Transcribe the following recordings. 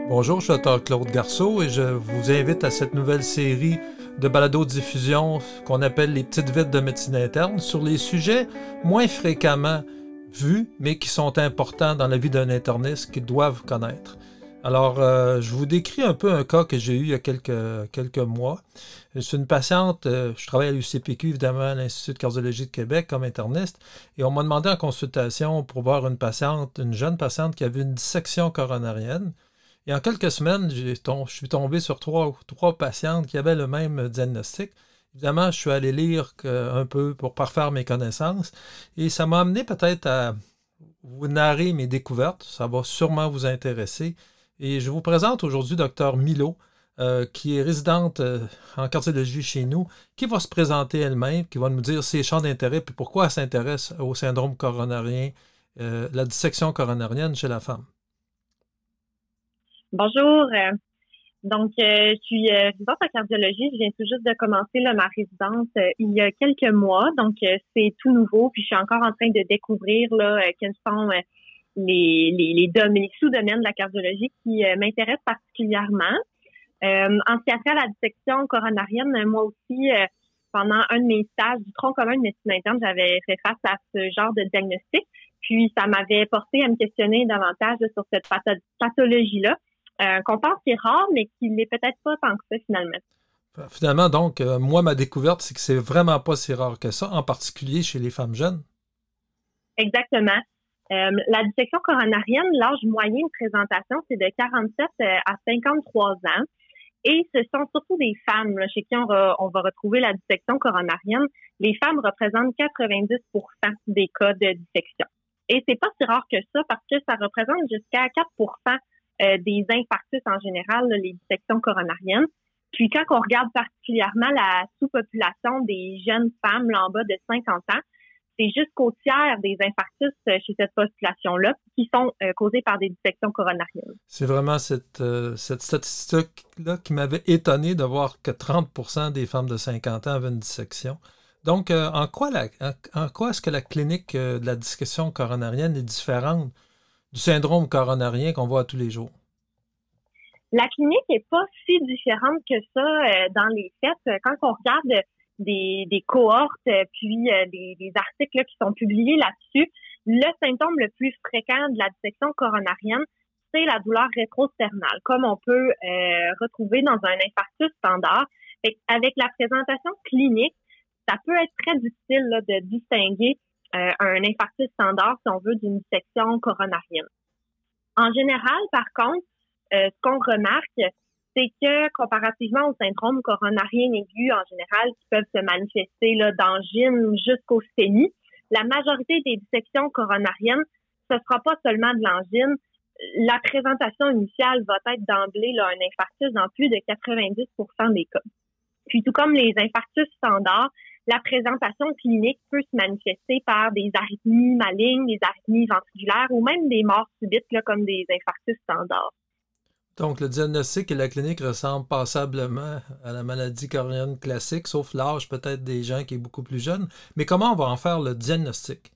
Bonjour, je suis Dr Claude Garceau et je vous invite à cette nouvelle série de balado-diffusion qu'on appelle les petites vites de médecine interne sur les sujets moins fréquemment vus mais qui sont importants dans la vie d'un interniste qu'ils doivent connaître. Alors, je vous décris un peu un cas que j'ai eu il y a quelques mois. C'est une patiente, je travaille à l'UCPQ, évidemment, à l'Institut de cardiologie de Québec comme interniste, et on m'a demandé en consultation pour voir une jeune patiente qui avait une dissection coronarienne. Et en quelques semaines, je suis tombé sur trois patientes qui avaient le même diagnostic. Évidemment, je suis allé lire un peu pour parfaire mes connaissances, et ça m'a amené peut-être à vous narrer mes découvertes. Ça va sûrement vous intéresser. Et je vous présente aujourd'hui Dr Milo, qui est résidente en cardiologie chez nous, qui va se présenter elle-même, qui va nous dire ses champs d'intérêt et pourquoi elle s'intéresse au syndrome coronarien, la dissection coronarienne chez la femme. Bonjour. Je suis résidente en cardiologie. Je viens tout juste de commencer ma résidence il y a quelques mois. C'est tout nouveau. Puis, je suis encore en train de découvrir quels sont les sous-domaines de la cardiologie qui m'intéressent particulièrement. En ce qui a trait à la dissection coronarienne, moi aussi, pendant un de mes stages du tronc commun de médecine interne, j'avais fait face à ce genre de diagnostic. Puis, ça m'avait porté à me questionner davantage sur cette pathologie-là. Qu'on pense qui est rare, mais qui n'est peut-être pas tant que ça, finalement. Finalement, donc, moi, ma découverte, c'est que c'est vraiment pas si rare que ça, en particulier chez les femmes jeunes. Exactement. La dissection coronarienne, l'âge moyen de présentation, c'est de 47 à 53 ans. Et ce sont surtout des femmes chez qui on va retrouver la dissection coronarienne. Les femmes représentent 90% des cas de dissection. Et c'est pas si rare que ça parce que ça représente jusqu'à 4% des infarctus en général, les dissections coronariennes. Puis quand on regarde particulièrement la sous-population des jeunes femmes en bas de 50 ans, c'est jusqu'au tiers des infarctus chez cette population-là qui sont causés par des dissections coronariennes. C'est vraiment cette statistique-là qui m'avait étonné de voir que 30% des femmes de 50 ans avaient une dissection. Donc, en quoi est-ce que la clinique de la dissection coronarienne est différente du syndrome coronarien qu'on voit tous les jours? La clinique n'est pas si différente que ça dans les faits. Quand on regarde des cohortes puis des articles qui sont publiés là-dessus, le symptôme le plus fréquent de la dissection coronarienne, c'est la douleur rétrosternale, comme on peut retrouver dans un infarctus standard. Avec la présentation clinique, ça peut être très difficile de distinguer un infarctus standard, si on veut, d'une dissection coronarienne. En général, par contre, ce qu'on remarque, c'est que comparativement au syndrome coronarien aigu, en général, qui peuvent se manifester d'angine jusqu'au STEMI, la majorité des dissections coronariennes, ce sera pas seulement de l'angine. La présentation initiale va être d'emblée un infarctus dans plus de 90% des cas. Puis tout comme les infarctus standards, la présentation clinique peut se manifester par des arythmies malignes, des arythmies ventriculaires ou même des morts subites comme des infarctus standards. Donc, le diagnostic et la clinique ressemblent passablement à la maladie coronarienne classique, sauf l'âge peut-être des gens qui est beaucoup plus jeune. Mais comment on va en faire le diagnostic?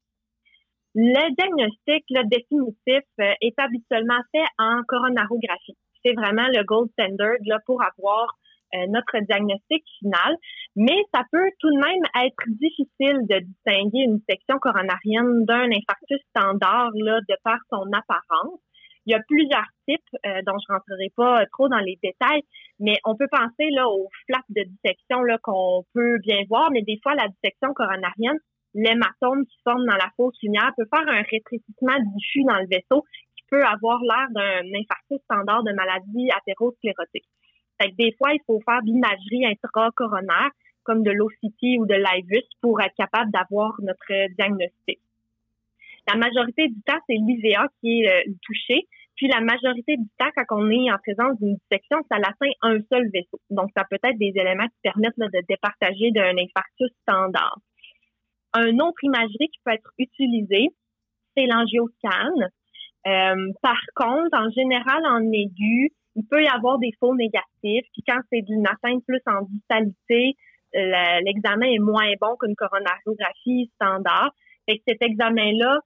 Le diagnostic définitif est habituellement fait en coronarographie. C'est vraiment le gold standard pour avoir notre diagnostic final, mais ça peut tout de même être difficile de distinguer une dissection coronarienne d'un infarctus standard de par son apparence. Il y a plusieurs types dont je rentrerai pas trop dans les détails, mais on peut penser aux flaps de dissection qu'on peut bien voir, mais des fois la dissection coronarienne, l'hématome qui forme dans la fausse lumière peut faire un rétrécissement diffus dans le vaisseau qui peut avoir l'air d'un infarctus standard de maladie athérosclérotique. Fait que des fois, il faut faire de l'imagerie intracoronaire, comme de l'OCT ou de l'IVUS, pour être capable d'avoir notre diagnostic. La majorité du temps, c'est l'IVA qui est touché. Puis la majorité du temps, quand on est en présence d'une dissection, ça atteint un seul vaisseau. Donc, ça peut être des éléments qui permettent de départager d'un infarctus standard. Un autre imagerie qui peut être utilisée, c'est l'angioscan. Par contre, en général, en aigu, il peut y avoir des faux négatifs. Puis quand c'est d'une atteinte plus en distalité, l'examen est moins bon qu'une coronarographie standard. Fait que cet examen-là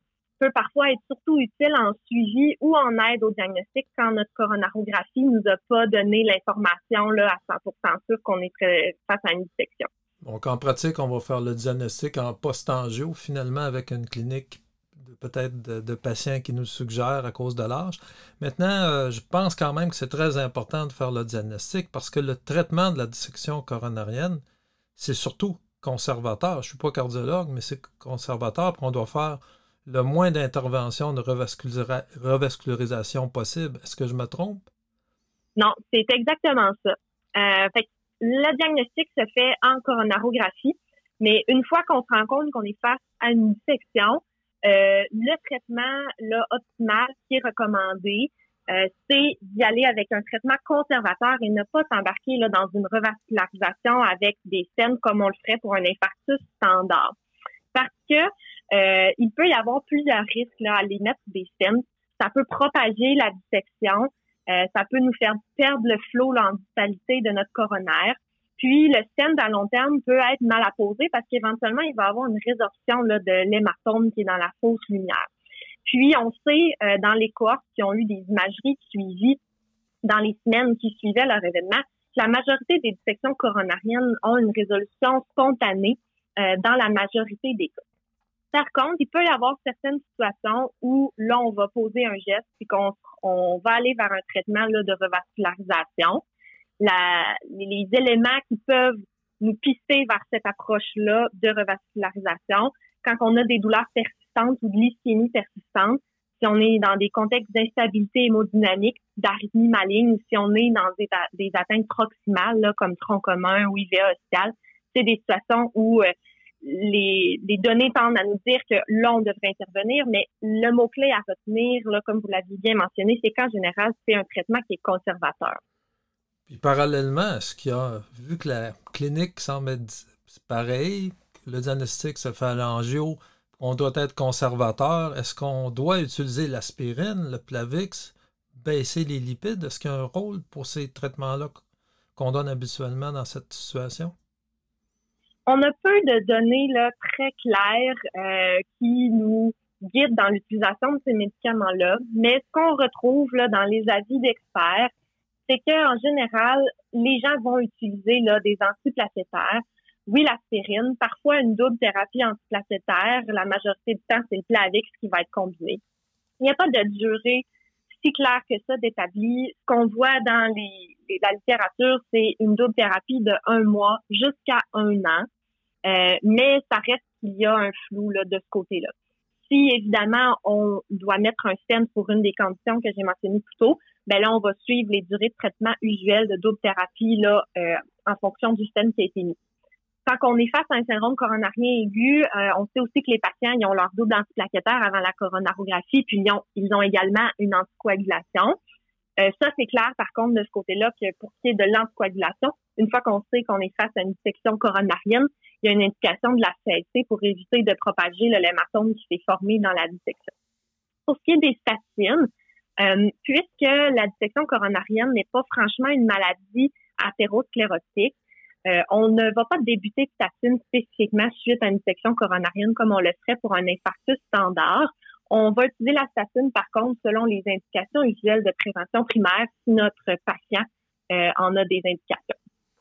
peut parfois être surtout utile en suivi ou en aide au diagnostic quand notre coronarographie nous a pas donné l'information là, à 100% sûr qu'on est face à une dissection. Donc, en pratique, on va faire le diagnostic en post-angio, finalement, avec une clinique peut-être de patients qui nous suggèrent à cause de l'âge. Maintenant, je pense quand même que c'est très important de faire le diagnostic parce que le traitement de la dissection coronarienne, c'est surtout conservateur. Je ne suis pas cardiologue, mais c'est conservateur, puis on doit faire le moins d'interventions de revascularisation possible. Est-ce que je me trompe? Non, c'est exactement ça. Fait que le diagnostic se fait en coronarographie, mais une fois qu'on se rend compte qu'on est face à une dissection, le traitement là, optimal qui est recommandé, c'est d'y aller avec un traitement conservateur et ne pas s'embarquer là, dans une revascularisation avec des stents comme on le ferait pour un infarctus standard. Parce que il peut y avoir plusieurs risques là, à les mettre des stents. Ça peut propager la dissection, ça peut nous faire perdre le flot là, en vitalité de notre coronaire. Puis, le stent à long terme peut être mal apposé parce qu'éventuellement, il va y avoir une résorption là, de l'hématome qui est dans la fausse lumière. Puis, on sait, dans les cohortes qui ont eu des imageries suivies dans les semaines qui suivaient leur événement, que la majorité des dissections coronariennes ont une résolution spontanée dans la majorité des cas. Par contre, il peut y avoir certaines situations où là, on va poser un geste puis qu'on va aller vers un traitement là, de revascularisation. Les éléments qui peuvent nous pister vers cette approche-là de revascularisation, quand on a des douleurs persistantes ou de l'ischémie persistante, si on est dans des contextes d'instabilité hémodynamique, d'arythmie maligne, ou si on est dans des atteintes proximales, là, comme tronc commun ou IVA ostiale, c'est des situations où les données tendent à nous dire que là, on devrait intervenir, mais le mot-clé à retenir, là, comme vous l'aviez bien mentionné, c'est qu'en général, c'est un traitement qui est conservateur. Puis parallèlement, est-ce qu'il y a, vu que la clinique semble être pareil, le diagnostic se fait à l'angio, on doit être conservateur, est-ce qu'on doit utiliser l'aspirine, le Plavix, baisser les lipides? Est-ce qu'il y a un rôle pour ces traitements-là qu'on donne habituellement dans cette situation? On a peu de données là, très claires qui nous guident dans l'utilisation de ces médicaments-là, mais ce qu'on retrouve là, dans les avis d'experts, c'est qu'en général, les gens vont utiliser là, des antiplaquettaires. Oui, l'aspirine, parfois une double thérapie antiplaquettaire. La majorité du temps, c'est le Plavix qui va être combiné. Il n'y a pas de durée si claire que ça d'établi. Ce qu'on voit dans la littérature, c'est une double thérapie de 1 mois jusqu'à 1 an. Mais ça reste qu'il y a un flou là, de ce côté-là. Si, évidemment, on doit mettre un stent pour une des conditions que j'ai mentionnées plus tôt, ben là, on va suivre les durées de traitement usuelles de double thérapie là, en fonction du stent qui a été mis. Quand on est face à un syndrome coronarien aigu, on sait aussi que les patients ils ont leur double antiplaquettaire avant la coronarographie, puis ils ont également une anticoagulation. Ça, c'est clair, par contre, de ce côté-là, que pour ce qui est de l'anticoagulation, une fois qu'on sait qu'on est face à une dissection coronarienne, il y a une indication de la CLC pour éviter de propager l'hématome qui s'est formé dans la dissection. Pour ce qui est des statines, puisque la dissection coronarienne n'est pas franchement une maladie athérosclérotique, on ne va pas débuter de statine spécifiquement suite à une dissection coronarienne comme on le ferait pour un infarctus standard. On va utiliser la statine, par contre, selon les indications usuelles de prévention primaire si notre patient en a des indications.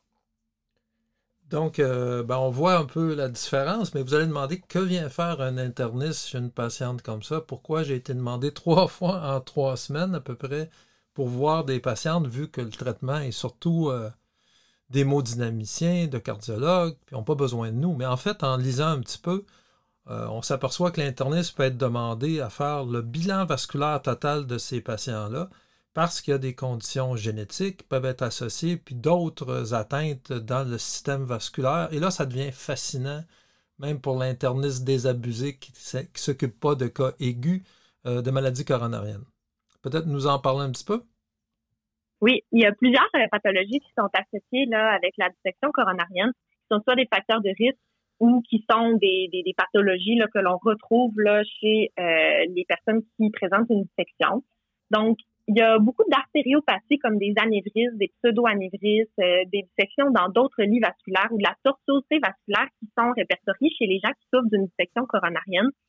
Donc, on voit un peu la différence, mais vous allez demander que vient faire un interniste chez une patiente comme ça. Pourquoi j'ai été demandé 3 fois en 3 semaines à peu près pour voir des patientes, vu que le traitement est surtout d'hémodynamiciens, de cardiologues, puis ils n'ont pas besoin de nous. Mais en fait, en lisant un petit peu, on s'aperçoit que l'interniste peut être demandé à faire le bilan vasculaire total de ces patients-là, parce qu'il y a des conditions génétiques qui peuvent être associées, puis d'autres atteintes dans le système vasculaire. Et là, ça devient fascinant, même pour l'interniste désabusé qui ne s'occupe pas de cas aigus de maladies coronariennes. Peut-être nous en parler un petit peu? Oui, il y a plusieurs pathologies qui sont associées là, avec la dissection coronarienne, qui sont soit des facteurs de risque ou qui sont des pathologies là, que l'on retrouve là, chez les personnes qui présentent une dissection. Donc, il y a beaucoup d'artériopathies comme des anévrismes, des pseudo-anévrismes, des dissections dans d'autres lits vasculaires ou de la tortuosité vasculaire qui sont répertoriées chez les gens qui souffrent d'une dissection coronarienne.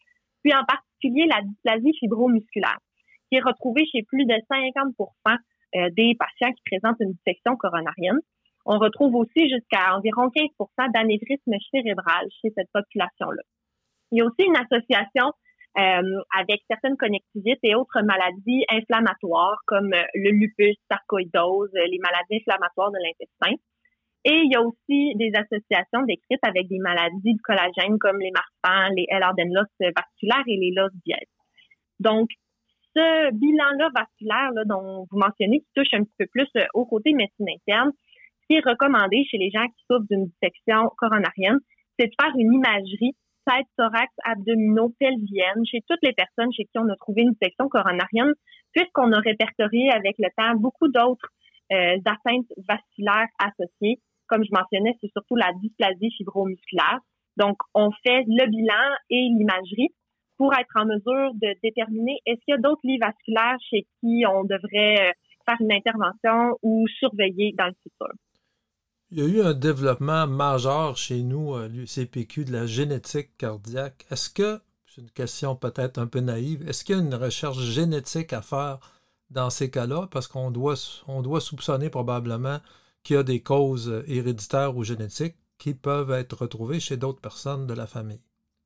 puis en particulier la dysplasie fibromusculaire, qui est retrouvée chez plus de 50% des patients qui présentent une dissection coronarienne. On retrouve aussi jusqu'à environ 15% d'anévrisme cérébral chez cette population-là. Il y a aussi une association avec certaines connectivites et autres maladies inflammatoires comme le lupus, sarcoïdose, les maladies inflammatoires de l'intestin. Et il y a aussi des associations décrites avec des maladies de collagène comme les Marfan, les Ehlers-Danlos vasculaires et les Loss-Diez. Donc, ce bilan-là vasculaire là, dont vous mentionnez, qui touche un petit peu plus au côté médecine interne, ce qui est recommandé chez les gens qui souffrent d'une dissection coronarienne, c'est de faire une imagerie tête, thorax, abdominaux, pelvienne, chez toutes les personnes chez qui on a trouvé une dissection coronarienne, puisqu'on a répertorié avec le temps beaucoup d'autres atteintes vasculaires associées. Comme je mentionnais, c'est surtout la dysplasie fibromusculaire. Donc, on fait le bilan et l'imagerie pour être en mesure de déterminer est-ce qu'il y a d'autres lits vasculaires chez qui on devrait faire une intervention ou surveiller dans le futur. Il y a eu un développement majeur chez nous à l'UCPQ de la génétique cardiaque. Est-ce que, c'est une question peut-être un peu naïve, est-ce qu'il y a une recherche génétique à faire dans ces cas-là? Parce qu'on doit soupçonner probablement qu'il y a des causes héréditaires ou génétiques qui peuvent être retrouvées chez d'autres personnes de la famille.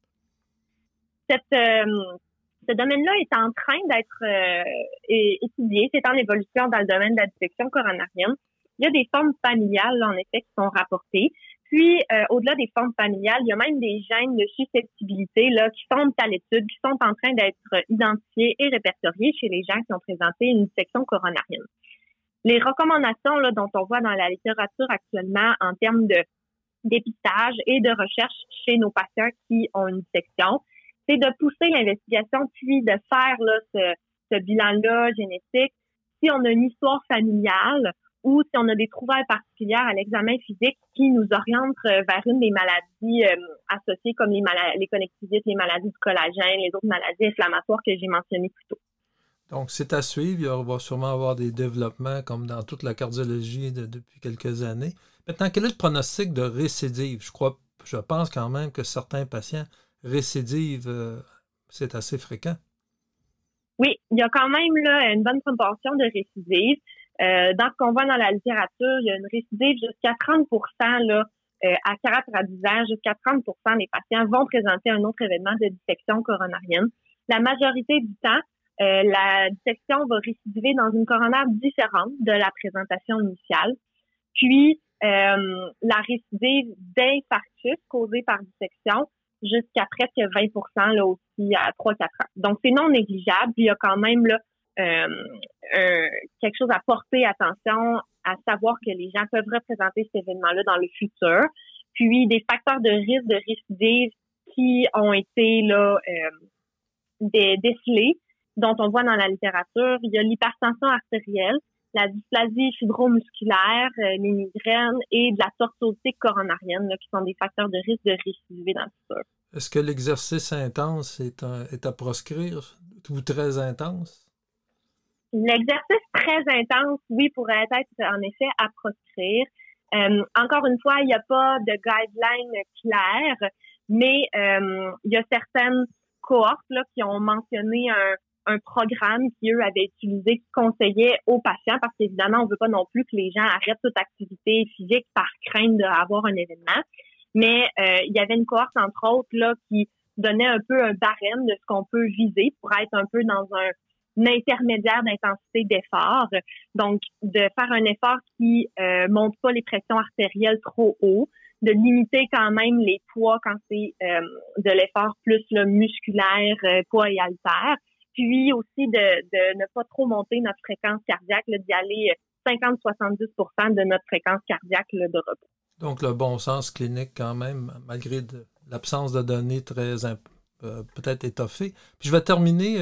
Ce domaine-là est en train d'être étudié. C'est en évolution dans le domaine de la dissection coronarienne. Il y a des formes familiales, là, en effet, qui sont rapportées. Puis, au-delà des formes familiales, il y a même des gènes de susceptibilité là, qui sont à l'étude, qui sont en train d'être identifiés et répertoriés chez les gens qui ont présenté une dissection coronarienne. Les recommandations là, dont on voit dans la littérature actuellement en termes de dépistage et de recherche chez nos patients qui ont une dissection, c'est de pousser l'investigation puis de faire là, ce bilan-là génétique. Si on a une histoire familiale ou si on a des trouvailles particulières à l'examen physique qui nous orientent vers une des maladies associées comme les connectivites, les maladies du collagène, les autres maladies inflammatoires que j'ai mentionnées plus tôt. Donc, c'est à suivre. Il va sûrement avoir des développements comme dans toute la cardiologie depuis quelques années. Maintenant, quel est le pronostic de récidive? Je pense quand même que certains patients récidivent, c'est assez fréquent. Oui, il y a quand même là une bonne proportion de récidives. Dans ce qu'on voit dans la littérature, il y a une récidive jusqu'à 30% là, à caractérisant, jusqu'à 30% des patients vont présenter un autre événement de dissection coronarienne. La majorité du temps, la dissection va récidiver dans une coronaire différente de la présentation initiale. Puis, la récidive d'infarctus causée par dissection jusqu'à presque 20% là aussi à 3-4 ans. Donc, c'est non négligeable. Il y a quand même là quelque chose à porter attention, à savoir que les gens peuvent représenter cet événement-là dans le futur. Puis, des facteurs de risque de récidive qui ont été là décelés, dont on voit dans la littérature. Il y a l'hypertension artérielle, la dysplasie fibromusculaire, les migraines et de la tortuosité coronarienne, là, qui sont des facteurs de risque de récidiver dans le futur. Est-ce que l'exercice intense est à proscrire ou très intense? L'exercice très intense, oui, pourrait être en effet à proscrire. Encore une fois, il n'y a pas de guideline claire, mais il y a certaines cohortes là, qui ont mentionné un programme qui, eux, avaient utilisé, qui conseillait aux patients, parce qu'évidemment, on ne veut pas non plus que les gens arrêtent toute activité physique par crainte d'avoir un événement. Mais il y avait une cohorte, entre autres, là, qui donnait un peu un barème de ce qu'on peut viser pour être un peu dans un intermédiaire d'intensité d'effort. Donc, de faire un effort qui monte pas les pressions artérielles trop haut, de limiter quand même les poids quand c'est de l'effort plus là, musculaire, poids et haltère. Puis aussi de ne pas trop monter notre fréquence cardiaque, là, d'y aller 50-70% de notre fréquence cardiaque là, de repos. Donc, le bon sens clinique quand même, malgré l'absence de données très peut-être étoffées. Puis je vais terminer,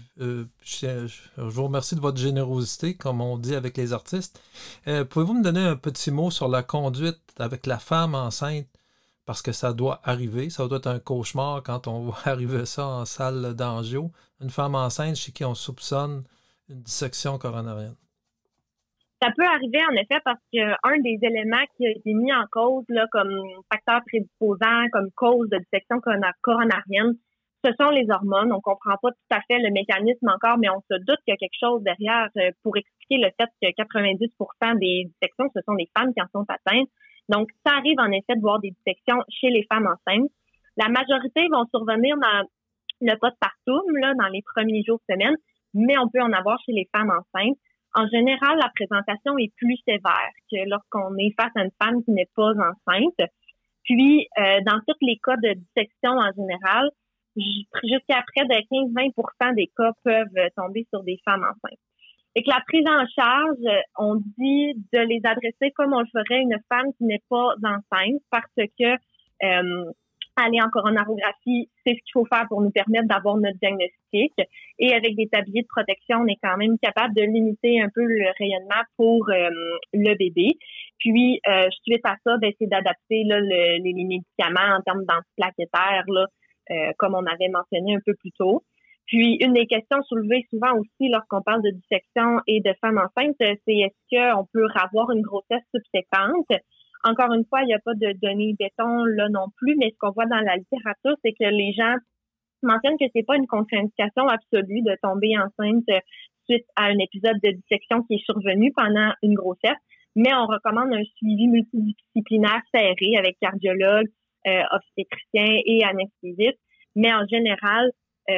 je vous remercie de votre générosité, comme on dit avec les artistes. Pouvez-vous me donner un petit mot sur la conduite avec la femme enceinte? Parce que ça doit arriver, ça doit être un cauchemar quand on voit arriver ça en salle d'angio. Une femme enceinte chez qui on soupçonne une dissection coronarienne. Ça peut arriver, en effet, parce qu'un des éléments qui a été mis en cause là, comme facteur prédisposant, comme cause de dissection coronarienne, ce sont les hormones. On comprend pas tout à fait le mécanisme encore, mais on se doute qu'il y a quelque chose derrière pour expliquer le fait que 90% des dissections, ce sont des femmes qui en sont atteintes. Donc, ça arrive en effet de voir des dissections chez les femmes enceintes. La majorité vont survenir dans le postpartum, là, dans les premiers jours, semaines, mais on peut en avoir chez les femmes enceintes. En général, la présentation est plus sévère que lorsqu'on est face à une femme qui n'est pas enceinte. Puis, dans tous les cas de dissection en général, jusqu'à près de 15-20% des cas peuvent tomber sur des femmes enceintes. Et que la prise en charge, on dit de les adresser comme on le ferait une femme qui n'est pas enceinte parce que aller en coronarographie, c'est ce qu'il faut faire pour nous permettre d'avoir notre diagnostic. Et avec des tabliers de protection, on est quand même capable de limiter un peu le rayonnement pour le bébé. Puis, suite à ça, c'est d'adapter là, les médicaments en termes d'antiplaquettaires, là, comme on avait mentionné un peu plus tôt. Puis, une des questions soulevées souvent aussi lorsqu'on parle de dissection et de femmes enceintes, c'est est-ce qu'on peut avoir une grossesse subséquente? Encore une fois, il n'y a pas de données béton là non plus, mais ce qu'on voit dans la littérature, c'est que les gens mentionnent que c'est pas une contre-indication absolue de tomber enceinte suite à un épisode de dissection qui est survenu pendant une grossesse, mais on recommande un suivi multidisciplinaire serré avec cardiologue, obstétricien et anesthésiste. Mais en général,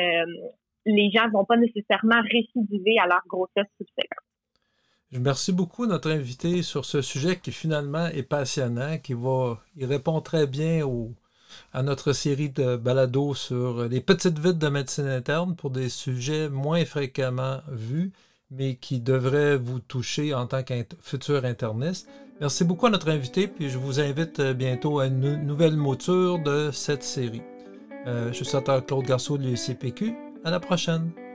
les gens vont pas nécessairement récidiver à leur grossesse subséquente. Je remercie beaucoup notre invité sur ce sujet qui finalement est passionnant, il répond très bien à notre série de balados sur les petites vites de médecine interne pour des sujets moins fréquemment vus, mais qui devraient vous toucher en tant que futur interniste. Merci beaucoup à notre invité, puis je vous invite bientôt à une nouvelle mouture de cette série. Je suis Dr. Claude Garceau de l'UCPQ. À la prochaine!